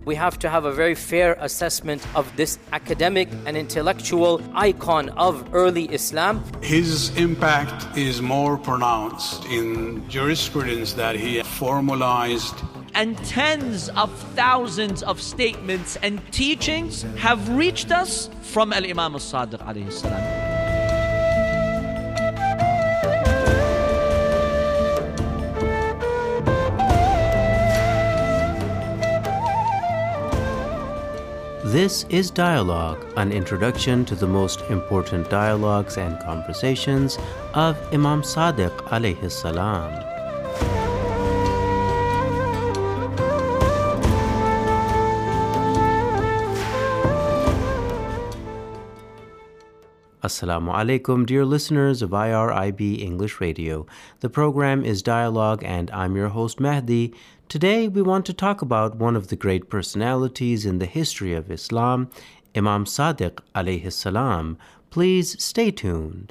We have to have a very fair assessment of this academic and intellectual icon of early Islam. His impact is more pronounced in jurisprudence that he formalized. And tens of thousands of statements and teachings have reached us from Al-Imam As-Sadiq alayhi salam. This is Dialogue, an introduction to the most important dialogues and conversations of Imam Sadiq alayhi salam. Assalamu alaikum, dear listeners of IRIB English Radio. The program is Dialogue and I'm your host Mahdi. Today we want to talk about one of the great personalities in the history of Islam, Imam Sadiq alayhi salam. Please stay tuned.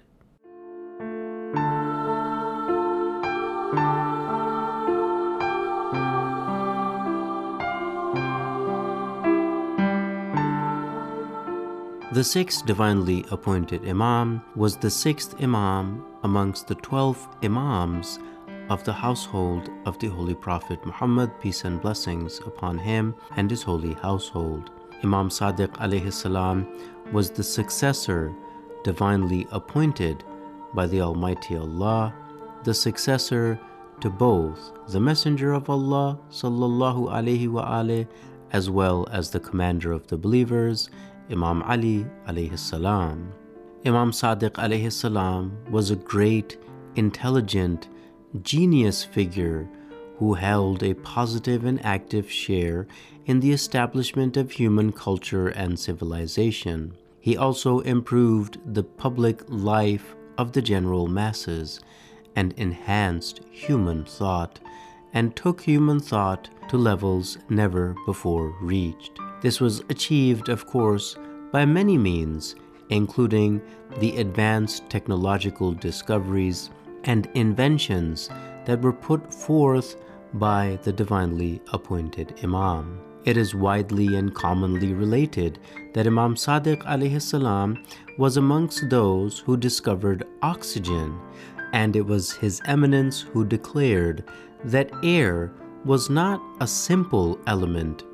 The sixth divinely appointed Imam was the sixth Imam amongst the 12 Imams of the household of the Holy Prophet Muhammad, peace and blessings upon him and his holy household. Imam Sadiq alayhi salam was the successor divinely appointed by the Almighty Allah, the successor to both the Messenger of Allah sallallahu alayhi wa alayhi, as well as the commander of the believers, Imam Ali alayhi salam. Imam Sadiq alayhi salam was a great, intelligent, genius figure who held a positive and active share in the establishment of human culture and civilization. He also improved the public life of the general masses and enhanced human thought and took human thought to levels never before reached. This was achieved, of course, by many means, including the advanced technological discoveries and inventions that were put forth by the divinely appointed Imam. It is widely and commonly related that Imam Sadiq alayhi salam was amongst those who discovered oxygen, and it was His Eminence who declared that air was not a simple element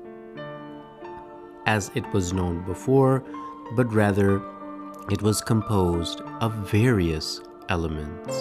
as it was known before, but rather it was composed of various elements.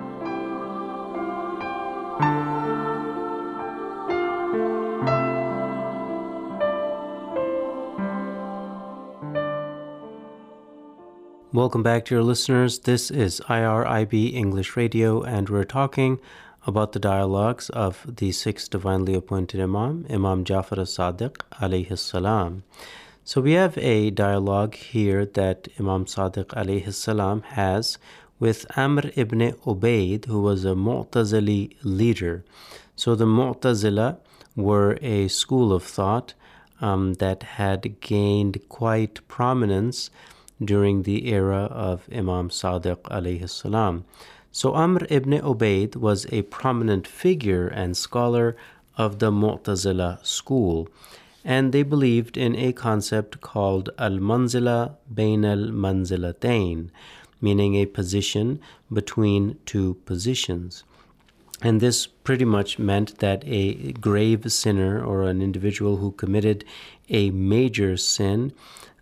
Welcome back, dear listeners. This is IRIB English Radio, and we're talking about the dialogues of the sixth divinely appointed Imam, Imam Jafar as-Sadiq alayhi salam. So we have a dialogue here that Imam Sadiq alayhi salam has with Amr ibn Ubaid, who was a Mu'tazili leader. So the Mu'tazila were a school of thought that had gained quite prominence during the era of Imam Sadiq alayhi salam. So Amr ibn Ubaid was a prominent figure and scholar of the Mu'tazila school, and they believed in a concept called al-manzila bain al-manzilatayn, meaning a position between two positions. And this pretty much meant that a grave sinner or an individual who committed a major sin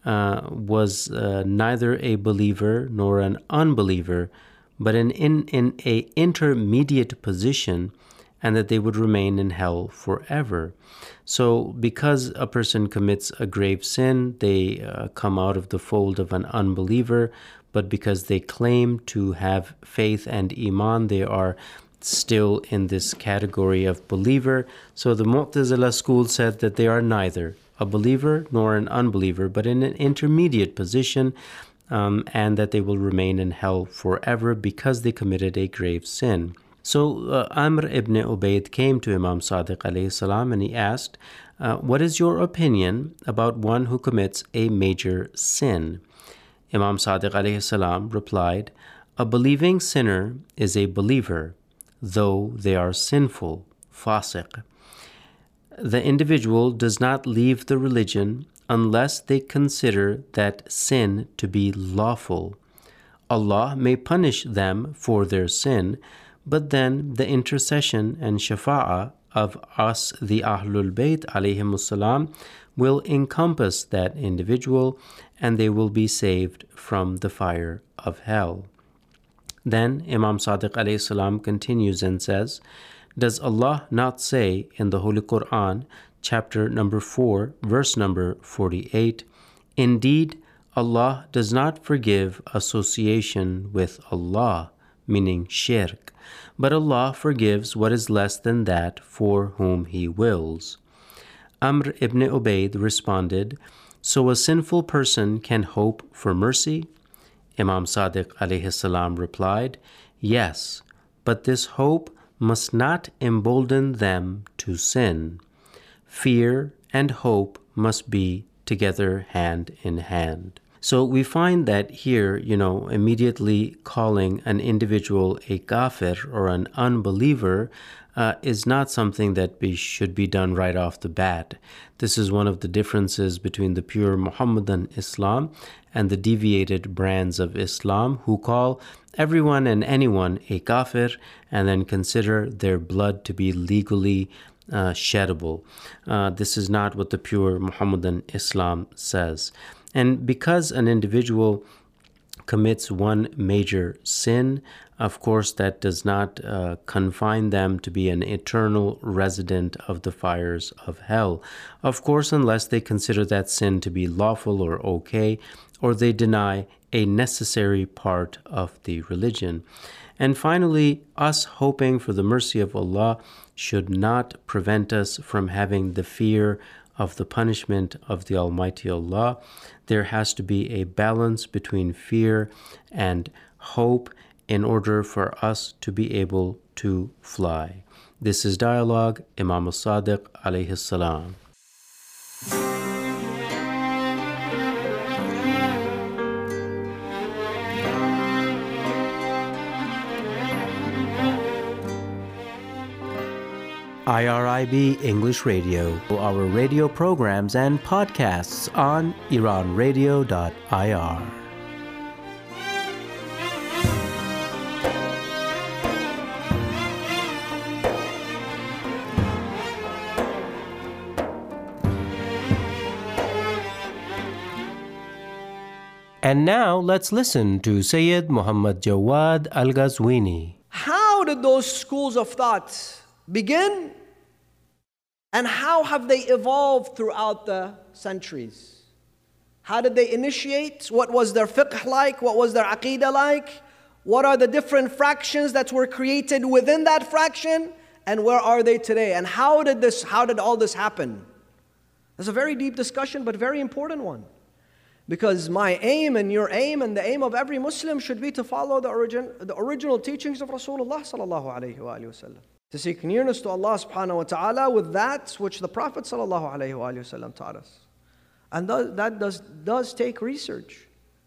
was neither a believer nor an unbeliever, but in a intermediate position, and that they would remain in hell forever. So because a person commits a grave sin, they come out of the fold of an unbeliever, but because they claim to have faith and iman, they are still in this category of believer. So the Mu'tazila school said that they are neither a believer nor an unbeliever, but in an intermediate position, and that they will remain in hell forever because they committed a grave sin. So Amr ibn Ubaid came to Imam Sadiq alayhi salam and he asked, what is your opinion about one who commits a major sin? Imam Sadiq alayhi salam replied, a believing sinner is a believer, though they are sinful, fasiq. the individual does not leave the religion unless they consider that sin to be lawful. Allah may punish them for their sin, but then the intercession and shafa'ah of us, the Ahlul Bayt alayhimus salam, will encompass that individual and they will be saved from the fire of hell. Then Imam Sadiq alayhi salam continues and says, does Allah not say in the Holy Quran, chapter number 4, verse number 48, indeed, Allah does not forgive association with Allah, meaning shirk, but Allah forgives what is less than that for whom He wills. Amr ibn Ubayd responded, so a sinful person can hope for mercy? Imam Sadiq alayhi salam replied, yes, but this hope must not embolden them to sin. Fear and hope must be together hand in hand. So we find that here, immediately calling an individual a kafir or an unbeliever is not something that should be done right off the bat. This is one of the differences between the pure Muhammadan Islam and the deviated brands of Islam who call everyone and anyone a kafir and then consider their blood to be legally sheddable. This is not what the pure Muhammadan Islam says. And because an individual commits one major sin, of course, that does not confine them to be an eternal resident of the fires of hell. Of course, unless they consider that sin to be lawful or okay, or they deny a necessary part of the religion. And finally, us hoping for the mercy of Allah should not prevent us from having the fear of the punishment of the Almighty Allah. There has to be a balance between fear and hope in order for us to be able to fly. This is Dialogue, Imam al-Sadiq alayhi salam. IRIB English Radio, our radio programs and podcasts on iranradio.ir. And now let's listen to Sayyid Muhammad Jawad Al-Ghazwini. How did those schools of thought begin? And how have they evolved throughout the centuries? How did they initiate? What was their fiqh like? What was their aqidah like? What are the different fractions that were created within that fraction? And where are they today? And how did all this happen? It's a very deep discussion, but very important one. Because my aim and your aim and the aim of every Muslim should be to follow the original teachings of Rasulullah sallallahu alayhi wa sallam. To seek nearness to Allah subhanahu wa ta'ala with that which the Prophet sallallahu alayhi wa sallam taught us. And that does take research.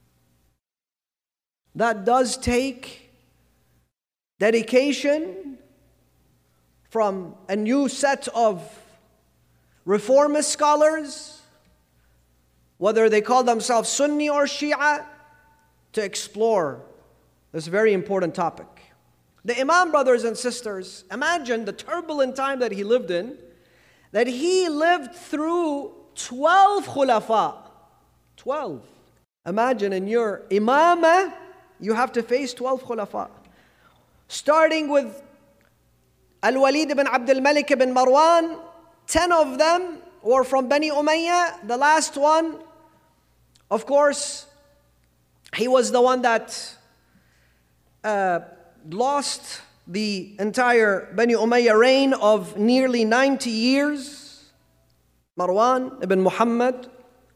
That does take dedication from a new set of reformist scholars, whether they call themselves Sunni or Shia, to explore this very important topic. The Imam, brothers and sisters, imagine the turbulent time that he lived in, that he lived through 12 khulafa. 12. Imagine in your imamah, you have to face 12 khulafa. Starting with Al-Walid ibn Abdul Malik ibn Marwan, 10 of them were from Bani Umayyah. The last one, of course, he was the one that lost the entire Bani Umayyah reign of nearly 90 years. Marwan ibn Muhammad,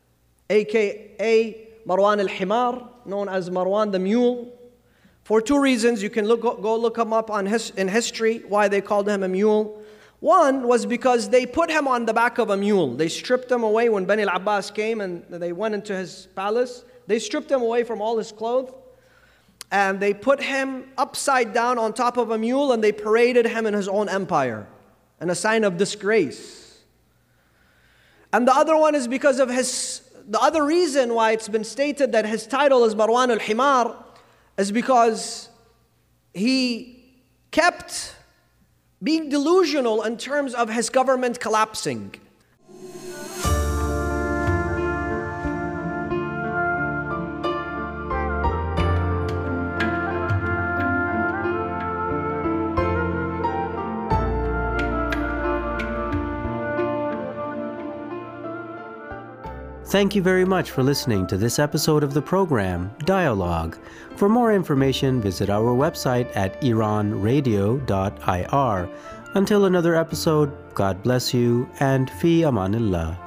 aka Marwan al-Himar, known as Marwan the Mule. For two reasons, you can go look him up in history, why they called him a mule. One was because they put him on the back of a mule. They stripped him away when Bani al-Abbas came and they went into his palace. They stripped him away from all his clothes. And they put him upside down on top of a mule and they paraded him in his own empire in a sign of disgrace. And the other one is because of the other reason why it's been stated that his title is Marwan al-Himar is because he kept being delusional in terms of his government collapsing. Thank you very much for listening to this episode of the program, Dialogue. For more information, visit our website at iranradio.ir. Until another episode, God bless you and fi amanillah.